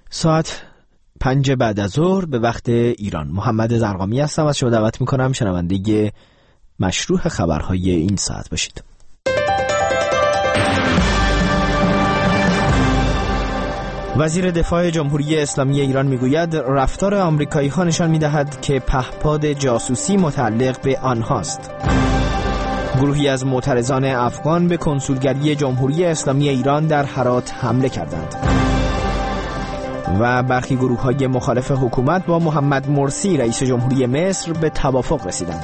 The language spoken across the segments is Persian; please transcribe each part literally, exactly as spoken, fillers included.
ساعت پنج بعد از ظهر به وقت ایران. محمد زرقامی هستم، از شما دعوت میکنم شنونده مشروع خبرهای این ساعت باشید. وزیر دفاع جمهوری اسلامی ایران میگوید رفتار آمریکایی‌ها نشان می‌دهد که پهپاد جاسوسی متعلق به آنهاست. گروهی از معترضان افغان به کنسولگری جمهوری اسلامی ایران در هرات حمله کردند و برخی گروه‌های مخالف حکومت با محمد مرسی رئیس جمهوری مصر به توافق رسیدند.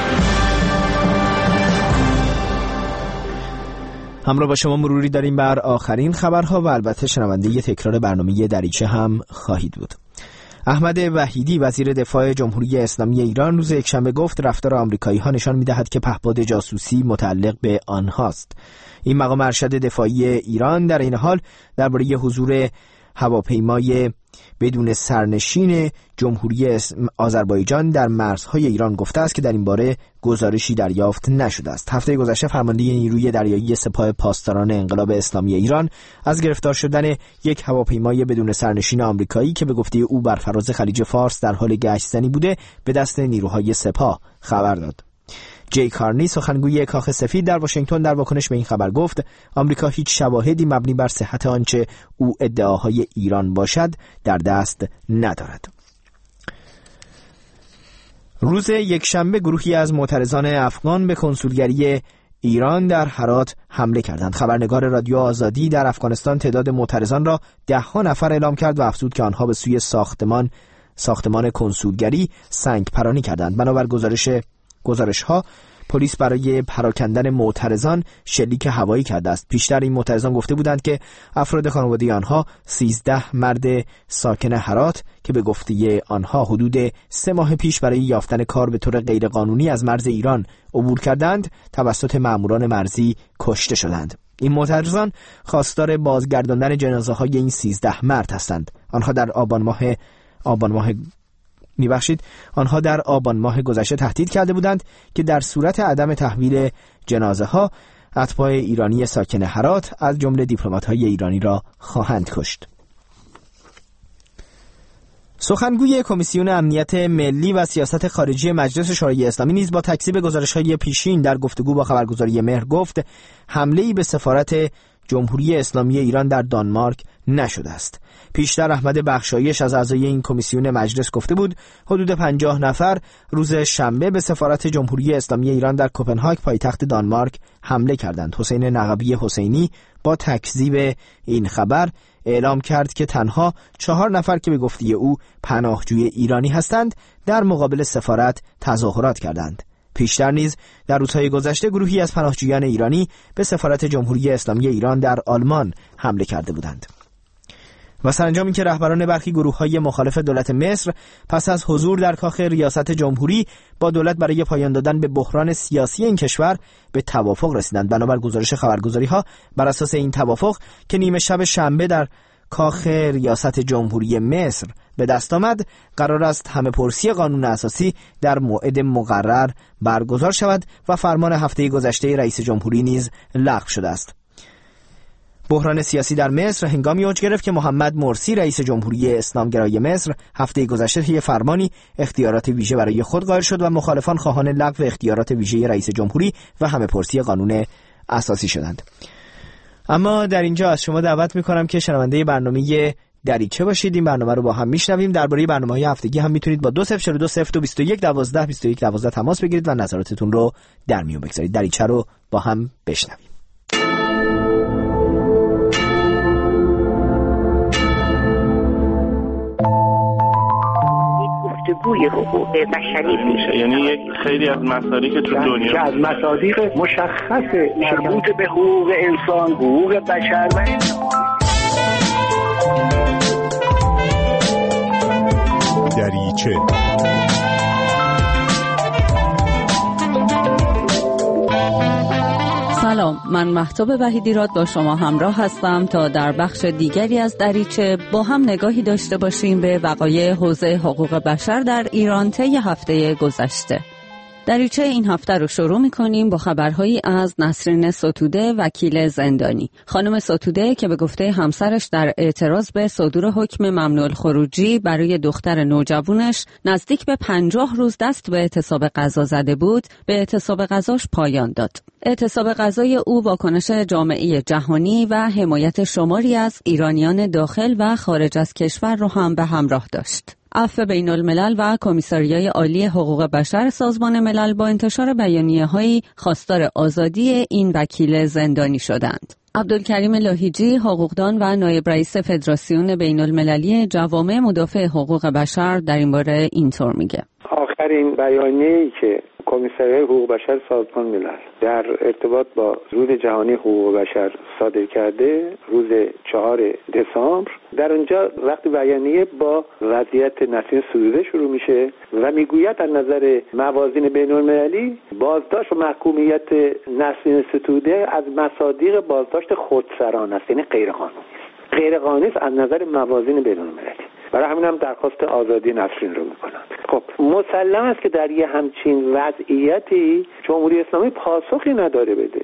همراه با شما مروری داریم بر آخرین خبرها و البته شنونده ی تکرار برنامه دریچه هم خواهید بود. احمد وحیدی وزیر دفاع جمهوری اسلامی ایران روز یکشنبه گفت رفتار آمریکایی‌ها نشان می‌دهد که پهپاد جاسوسی متعلق به آنهاست. این مقام ارشد دفاعی ایران در این حال درباره حضور هواپیمای بدون سرنشین جمهوری آذربایجان در مرزهای ایران گفته است که در این باره گزارشی دریافت نشده است. هفته گذشته فرمانده نیروی دریایی سپاه پاسداران انقلاب اسلامی ایران از گرفتار شدن یک هواپیمای بدون سرنشین آمریکایی که به گفته او بر فراز خلیج فارس در حال گشت‌زنی بوده به دست نیروهای سپاه خبر داد. جی کارنی سخنگوی کاخ سفید در واشنگتن در واکنش به این خبر گفت آمریکا هیچ شواهدی مبنی بر صحت آنچه او ادعاهای ایران باشد در دست ندارد. روز یکشنبه گروهی از معترضان افغان به کنسولگری ایران در هرات حمله کردند. خبرنگار رادیو آزادی در افغانستان تعداد معترضان را ده ها نفر اعلام کرد و افزود که آنها به سوی ساختمان ساختمان کنسولگری سنگ پرانی کردند. بنابر گزارش گزارش ها پلیس برای پراکندن معترضان شلیک هوایی کرده است. پیشتر این معترضان گفته بودند که افراد خانواده آنها سیزده مرد ساکن هرات که به گفته آنها حدود سه ماه پیش برای یافتن کار به طور غیرقانونی از مرز ایران عبور کردند توسط ماموران مرزی کشته شدند. این معترضان خواستار بازگرداندن جنازه های این سیزده مرد هستند. آنها در آبان ماه آبان ماه میبخشید آنها در آبان ماه گذشته تهدید کرده بودند که در صورت عدم تحویل جنازه ها اتباع ایرانی ساکن هرات از جمله دیپلمات‌های ایرانی را خواهند کشت. سخنگوی کمیسیون امنیت ملی و سیاست خارجی مجلس شورای اسلامی نیز با تکذیب گزارش‌های پیشین در گفتگو با خبرگزاری مهر گفت حمله‌ای به سفارت جمهوری اسلامی ایران در دانمارک نشده است. پیشتر احمد بخشایش از اعضای این کمیسیون مجلس گفته بود حدود پنجاه نفر روز شنبه به سفارت جمهوری اسلامی ایران در کوپنهاگ پایتخت دانمارک حمله کردند. حسین نقبی حسینی با تکذیب این خبر اعلام کرد که تنها چهار نفر که به گفته او پناهجوی ایرانی هستند در مقابل سفارت تظاهرات کردند. پیشتر نیز در روزهای گذشته گروهی از پناهجویان ایرانی به سفارت جمهوری اسلامی ایران در آلمان حمله کرده بودند. و سرانجام این که رهبران برخی گروه‌های مخالف دولت مصر پس از حضور در کاخ ریاست جمهوری با دولت برای پایان دادن به بحران سیاسی این کشور به توافق رسیدند. بنابر گزارش خبرگزاری‌ها بر اساس این توافق که نیمه شب شنبه در کاخ ریاست جمهوری مصر به دست آمد، قرار است همه پرسی قانون اساسی در موعد مقرر برگزار شود و فرمان هفته گذشته رئیس جمهوری نیز لغو شده است. بحران سیاسی در مصر هنگامی اوج گرفت که محمد مرسی رئیس جمهوری اسلامگرای مصر هفته گذشته طی فرمانی اختیارات ویژه برای خود قائل شد و مخالفان خواهان لغو اختیارات ویژه رئیس جمهوری و همه پرسی قانون اساسی شدند. اما در اینجا از شما دعوت میکنم که شنونده برنامه دریچه باشید. این برنامه رو با هم میشنویم. درباره برنامه‌های هفتگی هم میتونید با دو صفر چهار دو صفر دو بیست و یک دوازده بیست و یک دوازده تماس بگیرید و نظراتتون رو در میون بگذارید. دریچه رو با هم بشنویم. گوی حقوق بشری میشه، یعنی یک خیلی از مصادیق که تو دنیا که از مصادیق مشخص مربوط به حقوق انسان، حقوق بشر و دریچه. سلام، من مهتاب وحیدیراد با شما همراه هستم تا در بخش دیگری از دریچه با هم نگاهی داشته باشیم به وقایع حوزه حقوق بشر در ایران طی هفته گذشته. دریچه این هفته رو شروع می‌کنیم با خبرهایی از نسرین ستوده، وکیل زندانی. خانم ستوده که به گفته همسرش در اعتراض به صدور حکم ممنوع الخروجی برای دختر نوجوانش نزدیک به پنجاه روز دست به اعتصاب غذا زده بود، به اعتصاب غذاش پایان داد. اعتصاب غذای او واکنش جامعه جهانی و حمایت شماری از ایرانیان داخل و خارج از کشور رو هم به همراه داشت. عفو بین الملل و کمیساریای عالی حقوق بشر سازمان ملل با انتشار بیانیه‌هایی خواستار آزادی این وکیل زندانی شدند. عبدالکریم لاهیجی، حقوقدان و نایب رئیس فدراسیون بین المللی جوامع مدافع حقوق بشر در این باره اینطور میگه: آخرین بیانیه‌ای که کمیساریای حقوق بشر سازمان ملل در ارتباط با روز جهانی حقوق بشر صادر کرده، روز چهار دسامبر، در اونجا وقتی بیانیه با وضعیت نسرین ستوده شروع میشه و میگوید از نظر موازین بین المللی بازداشت و محکومیت نسرین ستوده از مصادیق بازداشت خودسران است، یعنی غیر قانونی است. غیر قانونی است از نظر موازین بین المللی. برای همین هم درخواست آزادی نسرین رو میکنن. خب مسلم است که در یه همچین وضعیتی جمهوری اسلامی پاسخی نداره بده.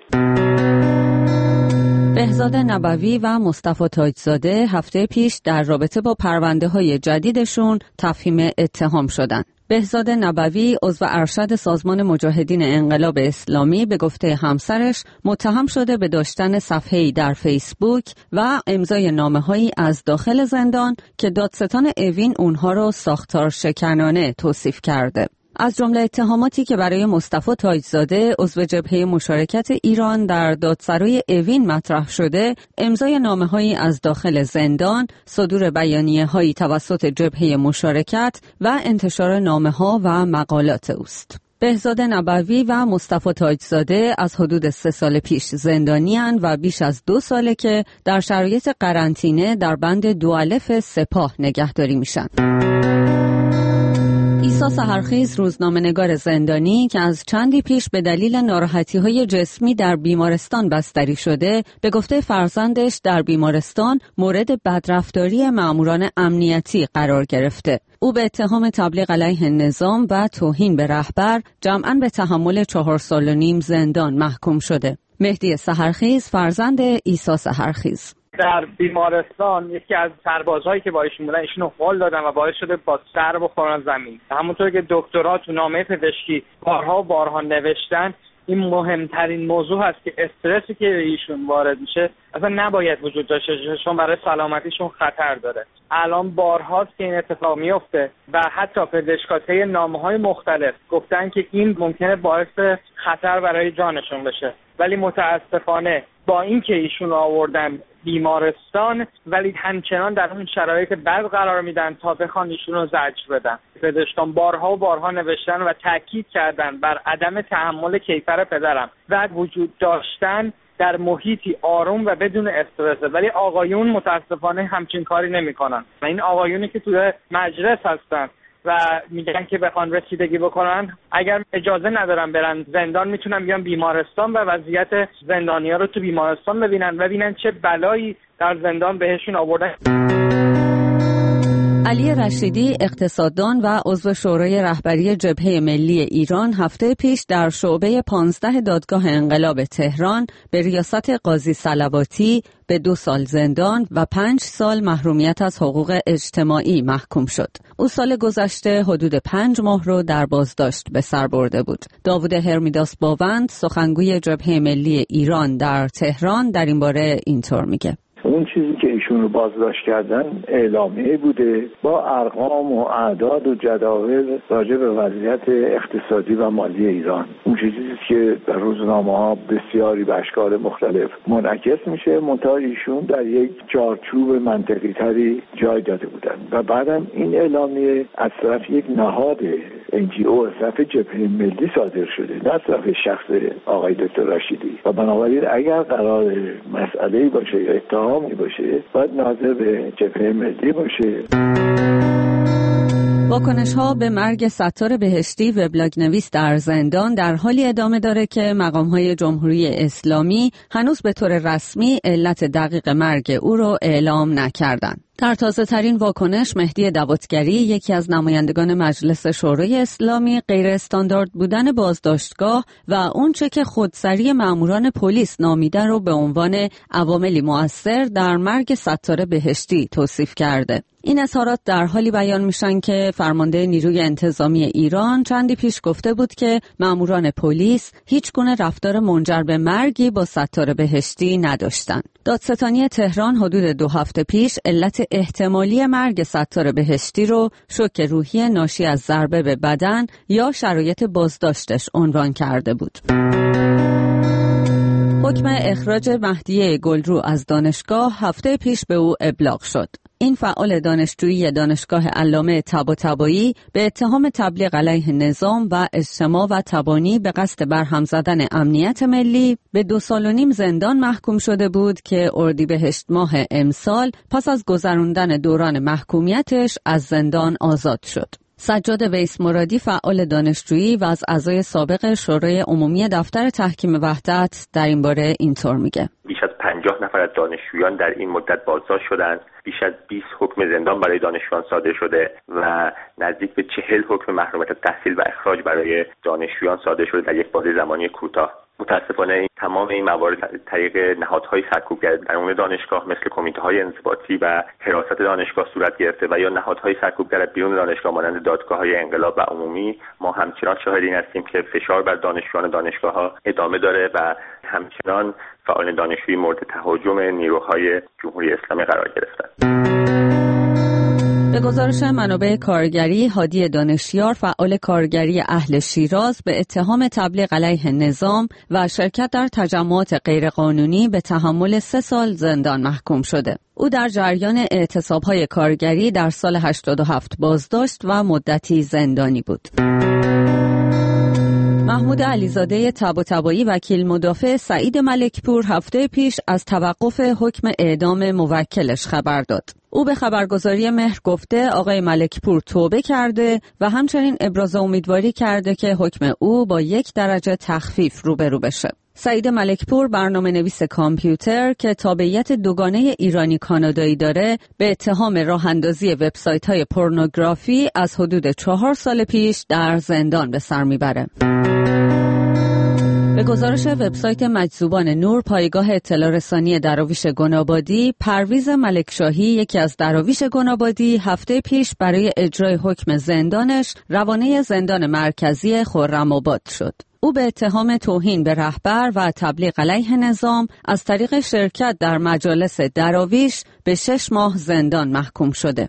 بهزاد نبوی و مصطفی تاجزاده هفته پیش در رابطه با پرونده‌های جدیدشون تفهیم اتهام شدند. بهزاد نبوی عضو ارشد سازمان مجاهدین انقلاب اسلامی به گفته همسرش متهم شده به داشتن صفحه‌ای در فیسبوک و امضای نامه‌هایی از داخل زندان که دادستان اوین اونها رو ساختار شکنانه توصیف کرده. از جمله اتهاماتی که برای مصطفی تاجزاده عضو جبهه مشارکت ایران در دادسرای اوین مطرح شده، امضای نامه‌هایی از داخل زندان، صدور بیانیه‌هایی توسط جبهه مشارکت و انتشار نامه‌ها و مقالات اوست. بهزاد نبوی و مصطفی تاجزاده از حدود سه سال پیش زندانی‌اند و بیش از دو ساله که در شرایط قرنطینه در بند دو الف سپاه نگهداری میشن. عیسی سحرخیز، روزنامه‌نگار زندانی که از چندی پیش به دلیل ناراحتی‌های جسمی در بیمارستان بستری شده، به گفته فرزندش در بیمارستان مورد بدرفتاری ماموران امنیتی قرار گرفته. او به اتهام تبلیغ علیه نظام و توهین به رهبر جمعاً به تحمل چهار سال و نیم زندان محکوم شده. مهدی سحرخیز، فرزند عیسی سحرخیز: در بیمارستان یکی از سربازهایی که با ایشون بودن ایشونو فال دادن و باعث شده با سر بخورن زمین. همونطور که دکترها تو نامه پزشکی بارها و بارها نوشتن، این مهمترین موضوع هست که استرسی که ایشون وارد میشه اصلا نباید وجود داشته باشه، چون برای سلامتیشون خطر داره. الان بارهاست که این اتفاق میفته و حتی پزشکاته نامه‌های مختلف گفتن که این ممکنه باعث خطر برای جانشون بشه، ولی متاسفانه با اینکه ایشون آوردن بیمارستان ولی همچنان در اون شرایط بد قرار میدن تا بخوان ایشون رو زجر بدن. پزشکان بارها و بارها نوشتن و تاکید کردن بر عدم تحمل کیفر پدرم و وجود داشتن در محیطی آروم و بدون استرس، ولی آقایون متاسفانه همچین کاری نمیکنن و این آقایونی که توی مجلس هستن و میگن که بخوان رسیدگی بکنن، اگر اجازه ندارن برن زندان میتونن بیان بیمارستان و وضعیت زندانی‌ها رو تو بیمارستان ببینن و ببینن چه بلایی در زندان بهشون آوردن. علی رشیدی، اقتصاددان و عضو شورای رهبری جبهه ملی ایران، هفته پیش در شعبه پانزده دادگاه انقلاب تهران به ریاست قاضی صلواتی به دو سال زندان و پنج سال محرومیت از حقوق اجتماعی محکوم شد. او سال گذشته حدود پنج ماه رو در بازداشت به سر برده بود. داوود هرمیداس باوند، سخنگوی جبهه ملی ایران در تهران، در این باره اینطور میگه: اون چیزی که ایشون رو بازداشت کردن اعلامیه بوده با ارقام و اعداد و جداول راجع به وضعیت اقتصادی و مالی ایران. اون چیزی که در روزنامه‌ها بسیاری به اشکال مختلف منعکس میشه، منتها ایشون در یک چارچوب منطقی تری جای داده بودن و بعدم این اعلامیه از طرف یک نهاد ان جی او از طرف جبهه ملی صادر شده، نه از طرف شخص آقای دکتر رشیدی. و بنابراین اگر قرار مسئله‌ای باشه یا اتهامی باشه باید ناظر به جبهه ملی باشه. واکنش‌ها به مرگ ستار بهشتی، وبلاگ نویس در زندان، در حالی ادامه داره که مقام‌های جمهوری اسلامی هنوز به طور رسمی علت دقیق مرگ او را اعلام نکردند. در تازه ترین واکنش، مهدی دواتگری، یکی از نمایندگان مجلس شورای اسلامی، غیر استاندارد بودن بازداشتگاه و اونچه که خودسری ماموران پلیس نامیده رو به عنوان عواملی مؤثر در مرگ ستاره بهشتی توصیف کرده. این اظهارات در حالی بیان میشن که فرمانده نیروی انتظامی ایران چندی پیش گفته بود که ماموران پلیس هیچ گونه رفتار منجر به مرگی با ستاره بهشتی نداشتن. دادستانی تهران حدود دو هفته پیش علت احتمالی مرگ ستاره بهشتی رو شوک روحی ناشی از ضربه به بدن یا شرایط بازداشتش عنوان کرده بود. حکم اخراج مهدی گلرو از دانشگاه هفته پیش به او ابلاغ شد. این فعال دانشجویی دانشگاه علامه طباطبایی به اتهام تبلیغ علیه نظام و اجتماع و تبانی به قصد برهم زدن امنیت ملی به دو سال و نیم زندان محکوم شده بود که اردیبهشت ماه امسال پس از گذراندن دوران محکومیتش از زندان آزاد شد. سجاد ویس مرادی، فعال دانشجویی و از اعضای سابق شورای عمومی دفتر تحکیم وحدت، در این باره اینطور میگه: بیش از پنجاه نفر از دانشجویان در این مدت بازداشت شدند. بیش از بیست حکم زندان برای دانشجویان صادر شده و نزدیک به چهل حکم محرومیت تحصیل و اخراج برای دانشجویان صادر شده در یک بازه زمانی کوتاه. متاسفانه این تمام این موارد طریق نهادهای سرکوبگر درون دانشگاه مثل کمیته‌های انضباطی و حراست دانشگاه صورت گرفته و یا نهادهای سرکوبگر بیرون دانشگاه مانند دادگاه‌های انقلاب و عمومی. ما همچنان شاهد این هستیم که فشار بر دانشجویان دانشگاه‌ها ادامه داره و همچنان فعالان دانشجویی مورد تهاجم نیروهای جمهوری اسلامی قرار گرفتند. به گزارش منابع کارگری، هادی دانشیار، فعال کارگری اهل شیراز، به اتهام تبلیغ علیه نظام و شرکت در تجمعات غیرقانونی به تحمل سه سال زندان محکوم شده. او در جریان اعتصاب‌های کارگری در سال هشتاد و هفت بازداشت و مدتی زندانی بود. محمود علیزاده طباطبایی، وکیل مدافع سعید ملکپور، هفته پیش از توقف حکم اعدام موکلش خبر داد. او به خبرگزاری مهر گفته آقای ملکپور توبه کرده و همچنین ابراز امیدواری کرده که حکم او با یک درجه تخفیف روبرو بشه. سعید ملکپور، برنامه نویس کامپیوتر که تابعیت دوگانه ایرانی کانادایی داره، به اتهام راه اندازی وبسایت های پورنوگرافی از حدود چهار سال پیش در زندان به سر میبره. به گزارش وبسایت مجذوبان نور، پایگاه اطلاع رسانی دراویش گنابادی، پرویز ملکشاهی، یکی از دراویش گنابادی، هفته پیش برای اجرای حکم زندانش روانه زندان مرکزی خرم‌آباد شد. او به اتهام توهین به رهبر و تبلیغ علیه نظام از طریق شرکت در مجالس دراویش به شش ماه زندان محکوم شده.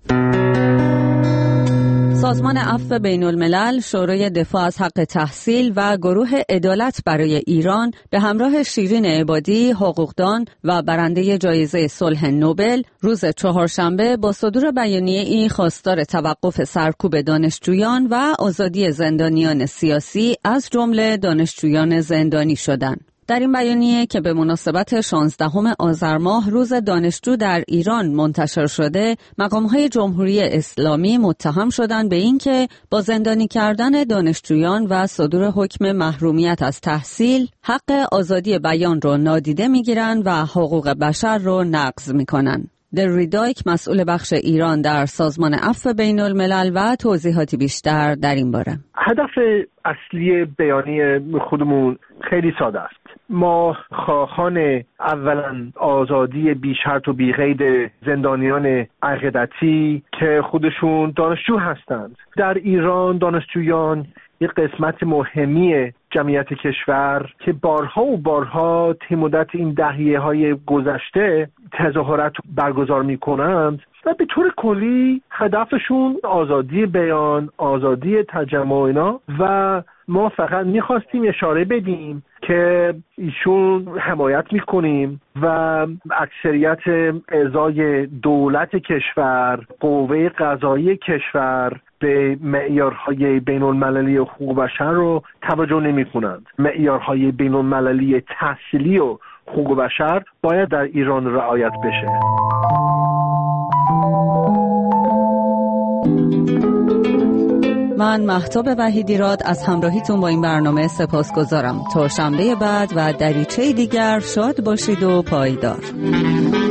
سازمان عفو بین الملل، شورای دفاع از حق تحصیل و گروه عدالت برای ایران به همراه شیرین عبادی، حقوقدان و برنده جایزه صلح نوبل، روز چهارشنبه با صدور بیانیه‌ای خواستار توقف سرکوب دانشجویان و آزادی زندانیان سیاسی از جمله دانشجویان زندانی شدند. در این بیانیه که به مناسبت شانزدهم آذر ماه روز دانشجو در ایران منتشر شده، مقام‌های جمهوری اسلامی متهم شدند به اینکه با زندانی کردن دانشجویان و صدور حکم محرومیت از تحصیل، حق آزادی بیان رو نادیده می‌گیرند و حقوق بشر رو نقض می‌کنند. دریدایک، مسئول بخش ایران در سازمان عفو بین الملل، و توضیحاتی بیشتر در این باره. هدف اصلی بیانیه خودمون خیلی ساده است. ما خواهان اولا آزادی بی شرط و بی قید زندانیان عقیدتی که خودشون دانشجو هستند. در ایران دانشجویان یک قسمت مهمی جمعیت کشور که بارها و بارها طی مدت این دهیه های گذشته تظاهرات برگزار می کنند و به طور کلی هدفشون آزادی بیان، آزادی تجمع اینا، و ما فقط میخواستیم اشاره بدیم که ایشون حمایت میکنیم و اکثریت اعضای دولت کشور، قوه قضایی کشور به معیارهای بین المللی حقوق بشر رو توجه نمی کنند. معیارهای بین المللی تحصیلی و حقوق بشر باید در ایران رعایت بشه. من مهتاب وحیدیراد از همراهیتون با این برنامه سپاسگزارم. تا شنبه بعد و دریچه دیگر شاد باشید و پایدار.